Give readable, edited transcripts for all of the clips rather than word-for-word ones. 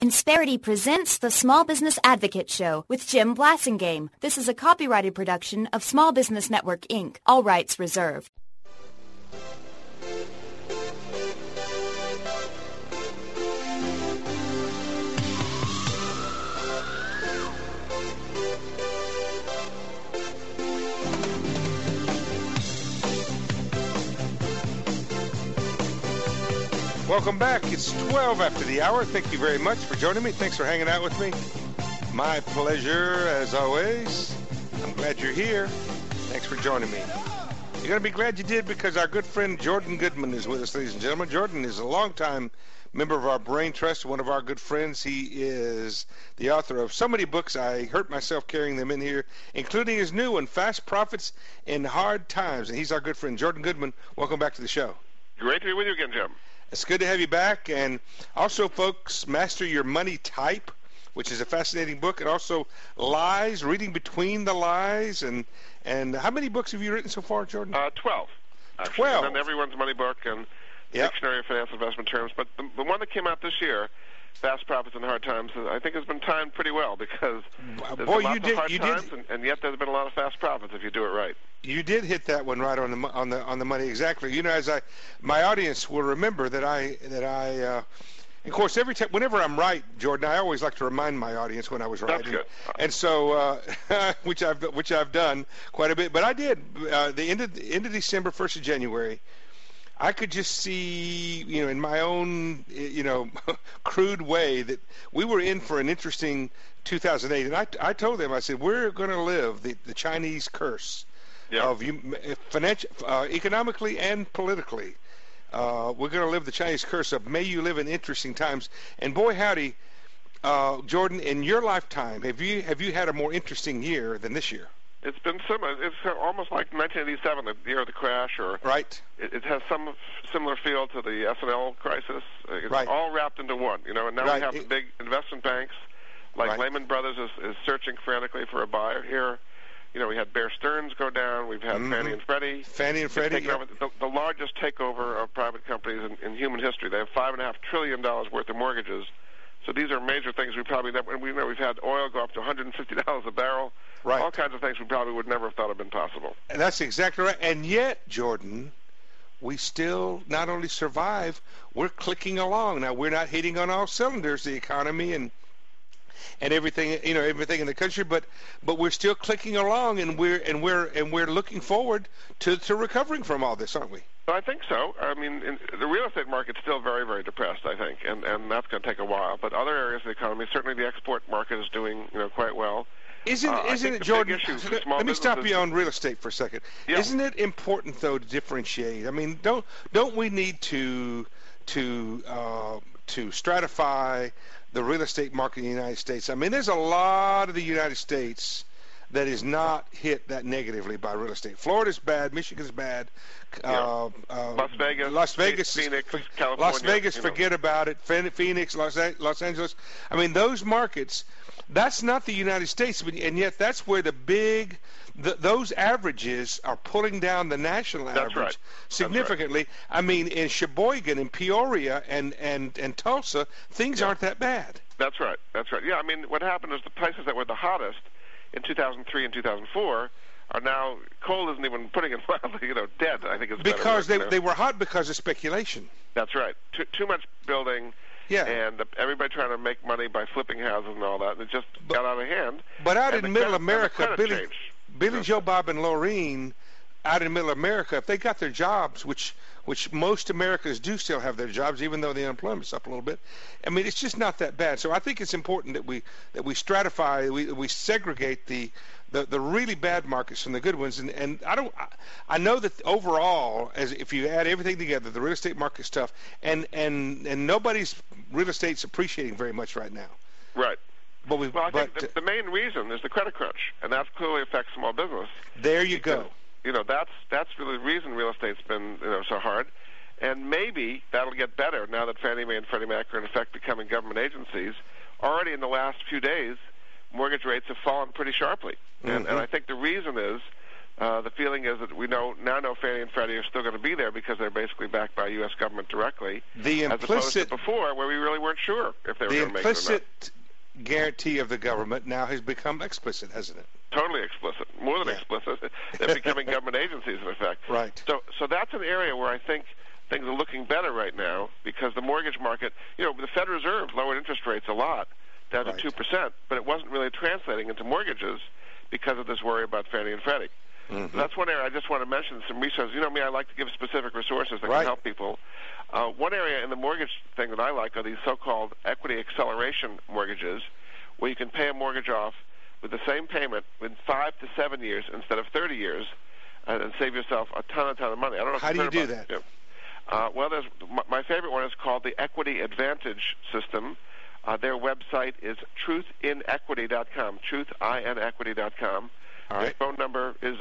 Insperity presents the Small Business Advocate Show with Jim Blasingame. This is a copyrighted production of Small Business Network, Inc., all rights reserved. Welcome back. It's 12 after the hour. Thank you very much for joining me. Thanks for hanging out with me. My pleasure, as always. I'm glad you're here. Thanks for joining me. You're going to be glad you did because our good friend Jordan Goodman is with us, ladies and gentlemen. Jordan is a longtime member of our Brain Trust, one of our good friends. He is the author of so many books, I hurt myself carrying them in here, including his new one, Fast Profits in Hard Times. And he's our good friend, Jordan Goodman. Welcome back to the show. Great to be with you again, Jim. It's good to have you back. And also, folks, Master Your Money Type, which is a fascinating book, and also Lies, Reading Between the Lies. And how many books have you written so far, Jordan? 12. Actually. 12. And then Everyone's Money Book and Dictionary of Financial Investment Terms. But the one that came out this year, Fast Profits in Hard Times, I think has been timed pretty well because there's lots of hard times, and yet there's been a lot of fast profits if you do it right. You did hit that one right on the money exactly. You know, as my audience will remember that I of course whenever I'm right, Jordan, I always like to remind my audience when I was right. That's good. And so which I've done quite a bit. But I did the end of December, 1st of January. I could just see, in my own, crude way that we were in for an interesting 2008. And I told them, I said, we're going to live the Chinese curse of economically and politically. We're going to live the Chinese curse of may you live in interesting times. And boy, howdy, Jordan, in your lifetime, have you had a more interesting year than this year? It's been similar. It's almost like 1987, the year of the crash, or right. It has some similar feel to the S&L crisis. It's right. all wrapped into one. And now right. we have the big investment banks, like right. Lehman Brothers is searching frantically for a buyer here. We had Bear Stearns go down. We've had Fannie and Freddie. The largest takeover of private companies in human history. They have $5.5 trillion worth of mortgages. So these are major things we probably never. And we know we've had oil go up to $150 a barrel. Right. All kinds of things we probably would never have thought have been possible. And that's exactly right. And yet, Jordan, we still not only survive, we're clicking along. Now, we're not hitting on all cylinders, the economy and everything, everything in the country, but we're still clicking along, and we're looking forward to recovering from all this, aren't we? Well, I think so. I mean, the real estate market's still very, very depressed, I think, and that's going to take a while. But other areas of the economy, certainly the export market is doing quite well. Isn't it, Jordan? Let me stop you on real estate for a second. Yeah. Isn't it important though to differentiate? I mean, don't we need to stratify the real estate market in the United States? I mean, there's a lot of the United States that is not hit that negatively by real estate. Florida's bad, Michigan's bad, Las Vegas, Phoenix, California. Las Vegas, forget about it. Phoenix, Los Angeles. I mean, those markets. That's not the United States, and yet that's where those averages are pulling down the national average significantly. Right. I mean, in Sheboygan and Peoria and Tulsa, things aren't that bad. That's right. Yeah, I mean, what happened is the places that were the hottest in 2003 and 2004 are now, coal isn't even putting it mildly, dead, I think is because better. they were hot because of speculation. That's right. Too much building. Yeah. And everybody trying to make money by flipping houses and all that, and it just got out of hand. But out in Middle America, Billy Joe, Bob, and Laureen, out in Middle America, if they got their jobs, which most Americans do still have their jobs, even though the unemployment's up a little bit. I mean, it's just not that bad. So I think it's important that we stratify, we segregate the really bad markets from the good ones. And I know that overall, as if you add everything together, the real estate market stuff, and nobody's real estate's appreciating very much right now. Right. But I think the main reason is the credit crunch, and that clearly affects small business. There you go. That's really the reason real estate's been so hard, and maybe that'll get better now that Fannie Mae and Freddie Mac are in effect becoming government agencies. Already in the last few days, mortgage rates have fallen pretty sharply, and I think the reason is The feeling is that we now know Fannie and Freddie are still going to be there because they're basically backed by U.S. government directly, as opposed to before where we really weren't sure if they were going to make it or not. The implicit guarantee of the government now has become explicit, hasn't it? Totally explicit, more than explicit. They're becoming government agencies, in effect. Right. So that's an area where I think things are looking better right now because the mortgage market, the Federal Reserve lowered interest rates a lot, down to 2%, but it wasn't really translating into mortgages because of this worry about Fannie and Freddie. Mm-hmm. So that's one area I just want to mention, some resources. You know me, I like to give specific resources that can help people. One area in the mortgage thing that I like are these so-called equity acceleration mortgages, where you can pay a mortgage off with the same payment in 5 to 7 years instead of 30 years, and save yourself a ton of money. I don't know. How do you do that? Well, my favorite one is called the Equity Advantage System. Their website is truthinequity.com, truthinequity.com. All right. Their phone number is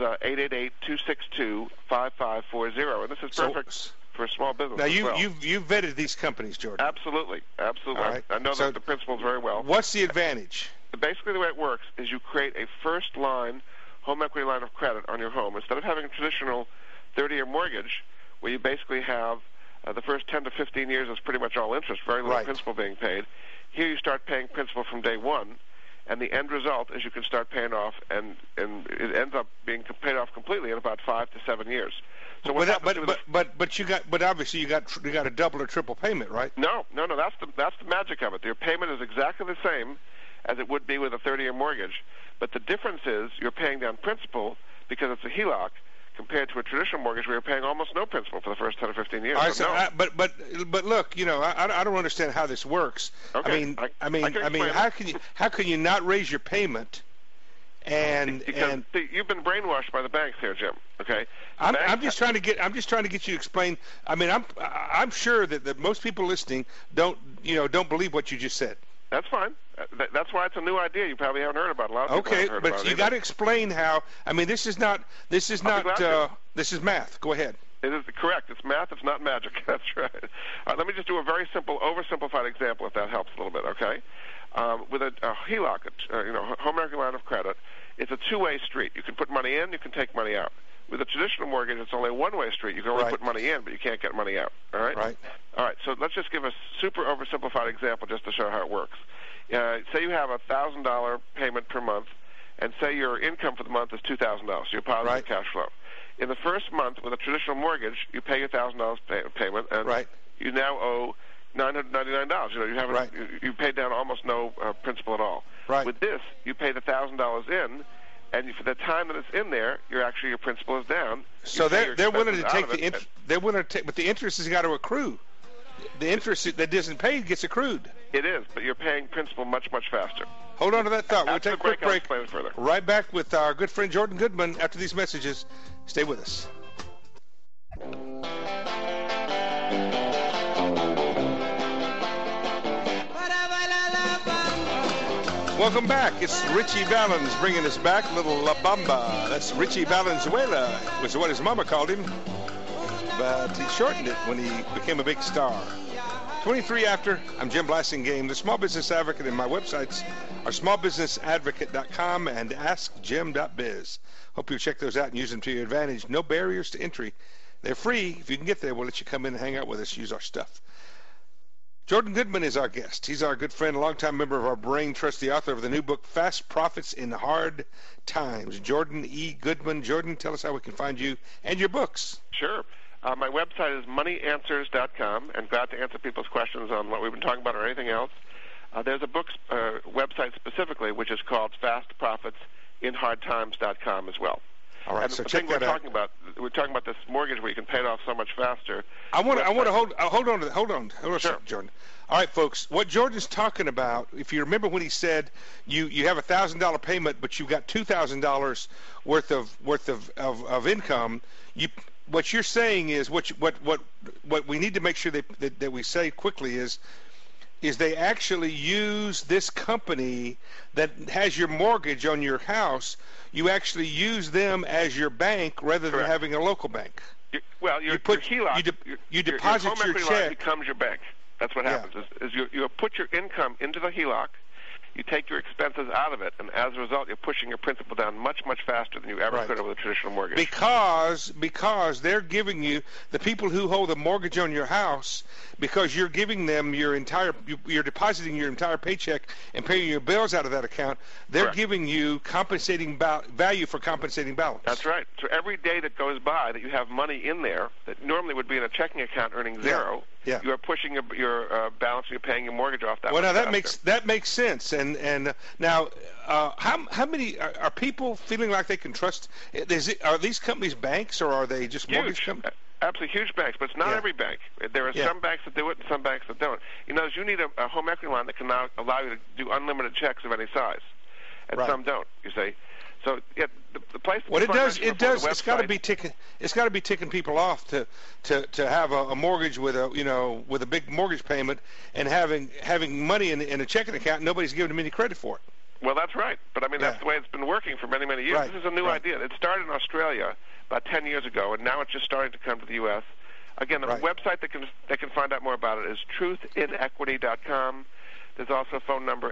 888-262-5540, and this is perfect for a small business. Now, you've vetted these companies, Jordan. Absolutely. All right. I know the principals very well. What's the advantage? Basically, the way it works is you create a first-line home equity line of credit on your home. Instead of having a traditional 30-year mortgage, where you basically have the first 10 to 15 years is pretty much all interest, very little principal being paid. Here you start paying principal from day one, and the end result is you can start paying off, and it ends up being paid off completely in about 5 to 7 years. So but obviously you got a double or triple payment, right? No. That's the magic of it. Your payment is exactly the same as it would be with a 30-year mortgage, but the difference is you're paying down principal because it's a HELOC, compared to a traditional mortgage where you're paying almost no principal for the first 10 or 15 years. But look, I don't understand how this works. Okay. I mean, how can you not raise your payment? Because you've been brainwashed by the banks here, Jim. Okay. I'm just trying to get you to explain. I mean, I'm sure that most people listening don't believe what you just said. That's fine. That's why it's a new idea. You probably haven't heard about it. A lot of people haven't heard about it. Okay, but you got to explain how. I mean, this is this is math. Go ahead. It is correct. It's math. It's not magic. That's right. Let me just do a very simple, oversimplified example, if that helps a little bit. Okay. With a HELOC, home equity line of credit, it's a two-way street. You can put money in. You can take money out. With a traditional mortgage, it's only a one-way street. You can only put money in, but you can't get money out. All right? Right. All right, so let's just give a super oversimplified example just to show how it works. Say you have a $1,000 payment per month, and say your income for the month is $2,000, so you're positive cash flow. In the first month, with a traditional mortgage, you pay your $1,000 payment, and you now owe $999. You paid down almost no principal at all. Right. With this, you pay the $1,000 in, and for the time that it's in there, your principal is down. So they're willing to take the interest. They're willing to take, but the interest has got to accrue. The interest that isn't paid gets accrued. It is, but you're paying principal much faster. Hold on to that thought. We'll take a quick break. I'll explain it further. Right back with our good friend Jordan Goodman after these messages. Stay with us. Welcome back. It's Richie Valens bringing us back. Little La Bamba. That's Richie Valenzuela, which is what his mama called him. But he shortened it when he became a big star. 23 after, I'm Jim Blasingame, the Small Business Advocate, and my websites are smallbusinessadvocate.com and askjim.biz. Hope you'll check those out and use them to your advantage. No barriers to entry. They're free. If you can get there, we'll let you come in and hang out with us, use our stuff. Jordan Goodman is our guest. He's our good friend, a longtime member of our Brain Trust, the author of the new book, Fast Profits in Hard Times. Jordan E. Goodman. Jordan, tell us how we can find you and your books. Sure. My website is moneyanswers.com, and glad to answer people's questions on what we've been talking about or anything else. There's a book website specifically, which is called fastprofitsinhardtimes.com as well. All right, and so the check thing that out. We're talking about this mortgage where you can pay it off so much faster. I want to hold on, sure. Jordan. All right, folks. What Jordan's talking about, if you remember when he said you have a $1,000 payment, but you've got $2,000 worth of income, what you're saying is what we need to make sure that we say quickly is they actually use this company that has your mortgage on your house. You actually use them as your bank rather than having a local bank. Your HELOC, you deposit your home equity check. line becomes your bank. That's what happens. Is you put your income into the HELOC. you take your expenses out of it, and as a result, you're pushing your principal down much, much faster than you ever could with a traditional mortgage. Because they're giving you, the people who hold the mortgage on your house, because you're giving them you're depositing your entire paycheck and paying your bills out of that account, they're giving you compensating value for compensating balance. That's right. So every day that goes by that you have money in there that normally would be in a checking account earning zero, you are pushing your balance and you're paying your mortgage off that. Well, now that makes sense. And now, how many are people feeling like they can trust? Are these companies banks, or are they just mortgage companies? Absolutely huge banks, but it's not every bank. There are some banks that do it and some banks that don't. You know, you need a home equity line that can now allow you to do unlimited checks of any size, and some don't. You see, so the place. What it does. It's got to be ticking. It's got to be ticking people off to have a mortgage with a big mortgage payment and having money in a checking account. Nobody's giving them any credit for it. Well, that's right. But I mean, that's the way it's been working for many, many years. This is a new idea. It started in Australia about 10 years ago, and now it's just starting to come to the U.S. Again, the website that can find out more about it is truthinequity.com. There's also a phone number,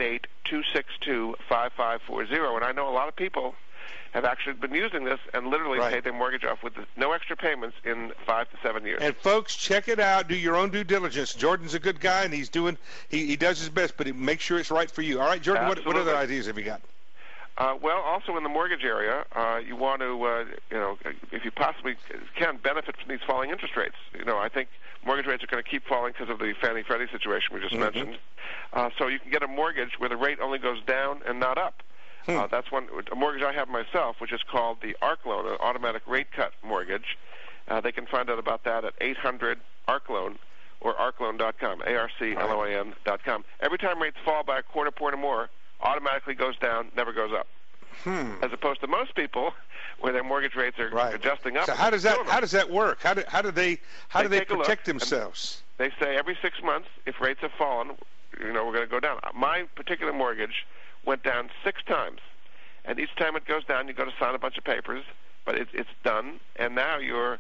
888-262-5540. And I know a lot of people have actually been using this and literally paid their mortgage off with no extra payments in 5 to 7 years. And folks, check it out. Do your own due diligence. Jordan's a good guy, and he does his best, but make sure it's right for you. All right, Jordan, what other ideas have you got? Well, also in the mortgage area, you want to, if you possibly can, benefit from these falling interest rates. I think mortgage rates are going to keep falling because of the Fannie Freddie situation we just mentioned. So you can get a mortgage where the rate only goes down and not up. That's a mortgage I have myself, which is called the ARC loan, an automatic rate cut mortgage. They can find out about that at 800-ARC-LOAN or arcloan.com, ARCLOAN.com. Every time rates fall by a quarter point or more, automatically goes down, never goes up. As opposed to most people, where their mortgage rates are adjusting up. So how does that work? How do they protect themselves? They say every 6 months, if rates have fallen, we're going to go down. My particular mortgage went down 6 times, and each time it goes down, you go to sign a bunch of papers, but it's done, and now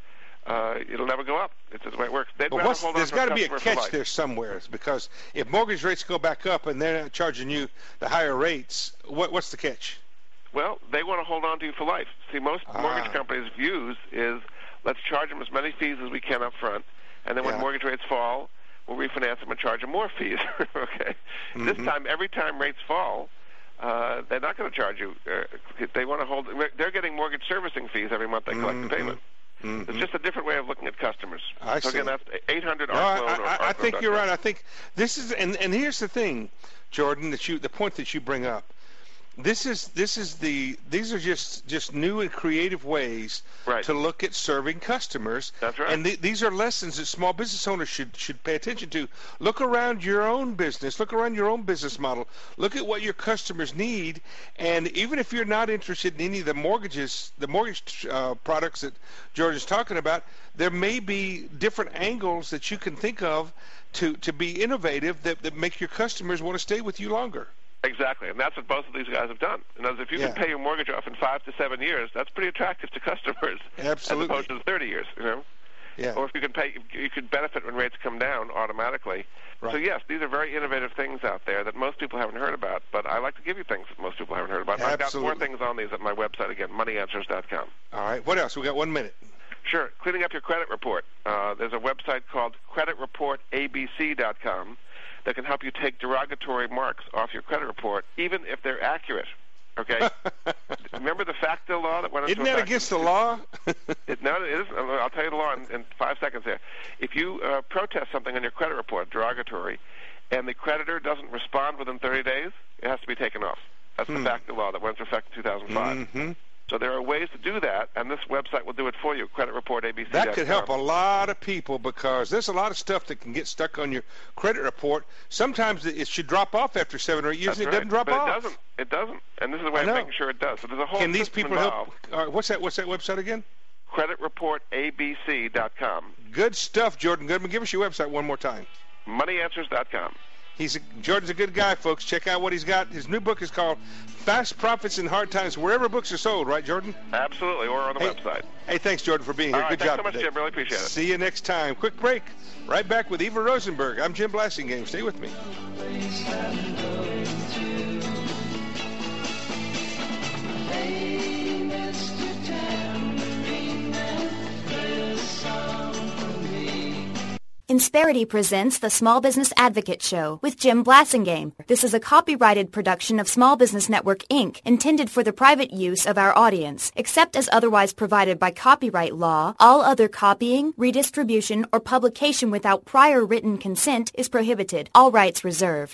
it'll never go up. It's the way it works. There's got to be a catch there somewhere, because if mortgage rates go back up and they're not charging you the higher rates, what's the catch? Well, they want to hold on to you for life. See, most mortgage companies' views is let's charge them as many fees as we can up front, and then when mortgage rates fall, we'll refinance them and charge them more fees. Okay. This time, every time rates fall, they're not going to charge you. They want to hold. They're getting mortgage servicing fees every month they collect the payment. It's just a different way of looking at customers. So again, that's 800 I think you're right. I think this is, and here's the thing, Jordan, the point that you bring up. These are just new and creative ways to look at serving customers. That's right. And these are lessons that small business owners should pay attention to. Look around your own business. Look around your own business model. Look at what your customers need. And even if you're not interested in any of the mortgage products that George is talking about, there may be different angles that you can think of to be innovative that make your customers want to stay with you longer. Exactly, and that's what both of these guys have done. In other words, if you can pay your mortgage off in 5 to 7 years, that's pretty attractive to customers. Absolutely. As opposed to 30 years, Yeah. Or if you can pay, you could benefit when rates come down automatically. Right. So yes, these are very innovative things out there that most people haven't heard about. But I like to give you things that most people haven't heard about. I've got more things on these at my website again, moneyanswers.com. All right. What else? We got 1 minute. Sure. Cleaning up your credit report. There's a website called creditreportabc.com. that can help you take derogatory marks off your credit report, even if they're accurate. Okay? Remember the FACTA law that went into effect? Isn't that against the law? No, it isn't. I'll tell you the law in 5 seconds here. If you protest something on your credit report, derogatory, and the creditor doesn't respond within 30 days, it has to be taken off. That's the FACTA law that went into effect in 2005. So there are ways to do that, and this website will do it for you, creditreportabc.com. That could help a lot of people, because there's a lot of stuff that can get stuck on your credit report. Sometimes it should drop off after 7 or 8 years, and it doesn't drop off. It doesn't. And this is a way of making sure it does. So there's a whole Can these system people involved. help? What's that website again? Creditreportabc.com. Good stuff, Jordan Goodman. Give us your website one more time. Moneyanswers.com. Jordan's a good guy, folks. Check out what he's got. His new book is called Fast Profits in Hard Times, wherever books are sold, right, Jordan? Absolutely, or on the website. Hey, thanks, Jordan, for being here. Good job today. Thanks so much, Jim. Really appreciate it. See you next time. Quick break. Right back with Eva Rosenberg. I'm Jim Blasingame. Stay with me. Insperity presents the Small Business Advocate Show with Jim Blasingame. This is a copyrighted production of Small Business Network, Inc., intended for the private use of our audience. Except as otherwise provided by copyright law, all other copying, redistribution, or publication without prior written consent is prohibited. All rights reserved.